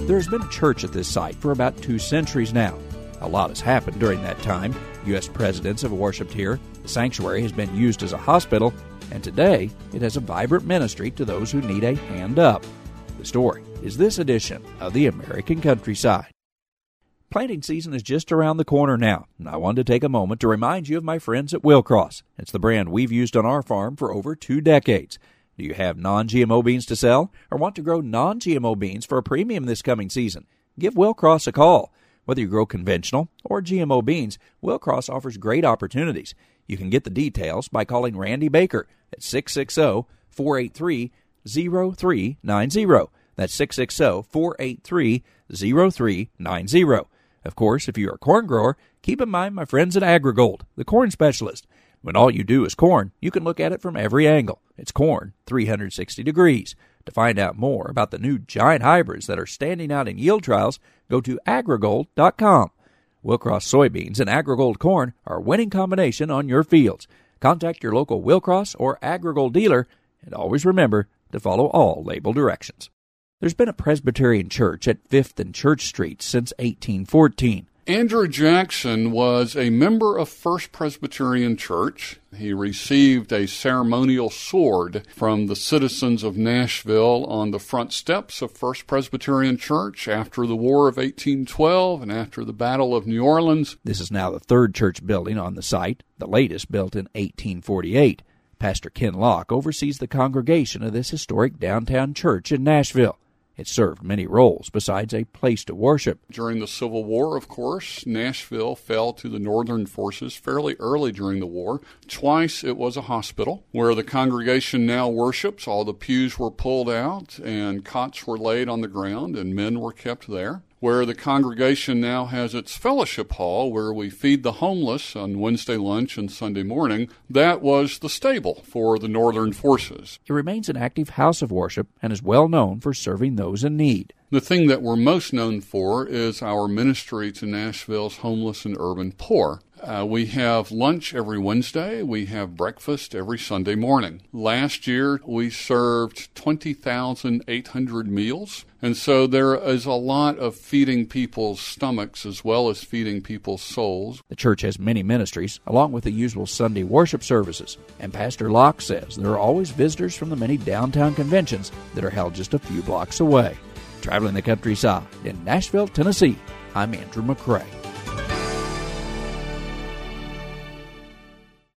There has been a church at this site for about 2 centuries now. A lot has happened during that time. U.S. presidents have worshipped here. The sanctuary has been used as a hospital, and today it has a vibrant ministry to those who need a hand up. The story is this edition of the American Countryside. Planting season is just around the corner now, and I wanted to take a moment to remind you of my friends at Willcross. It's the brand we've used on our farm for over 2 decades. Do you have non-GMO beans to sell or want to grow non-GMO beans for a premium this coming season? Give Willcross a call. Whether you grow conventional or GMO beans, Willcross offers great opportunities. You can get the details by calling Randy Baker at 660-483-0390. That's 660-483-0390. Of course, if you're a corn grower, keep in mind my friends at AgriGold, the corn specialist. When all you do is corn, you can look at it from every angle. It's corn 360 degrees. To find out more about the new giant hybrids that are standing out in yield trials, go to agrigold.com. Willcross soybeans and AgriGold corn are a winning combination on your fields. Contact your local Willcross or AgriGold dealer, and always remember to follow all label directions. There's been a Presbyterian church at 5th and Church Street since 1814. Andrew Jackson was a member of First Presbyterian Church. He received a ceremonial sword from the citizens of Nashville on the front steps of First Presbyterian Church after the War of 1812 and after the Battle of New Orleans. This is now the 3rd church building on the site, the latest built in 1848. Pastor Ken Locke oversees the congregation of this historic downtown church in Nashville. It served many roles besides a place to worship. During the Civil War, of course, Nashville fell to the Northern forces fairly early during the war. Twice it was a hospital where the congregation now worships. All the pews were pulled out and cots were laid on the ground and men were kept there. Where the congregation now has its fellowship hall where we feed the homeless on Wednesday lunch and Sunday morning, that was the stable for the Northern forces. It remains an active house of worship and is well known for serving those in need. The thing that we're most known for is our ministry to Nashville's homeless and urban poor. We have lunch every Wednesday. We have breakfast every Sunday morning. Last year, we served 20,800 meals. And so there is a lot of feeding people's stomachs as well as feeding people's souls. The church has many ministries, along with the usual Sunday worship services. And Pastor Locke says there are always visitors from the many downtown conventions that are held just a few blocks away. Traveling the countryside in Nashville, Tennessee, I'm Andrew McCrae.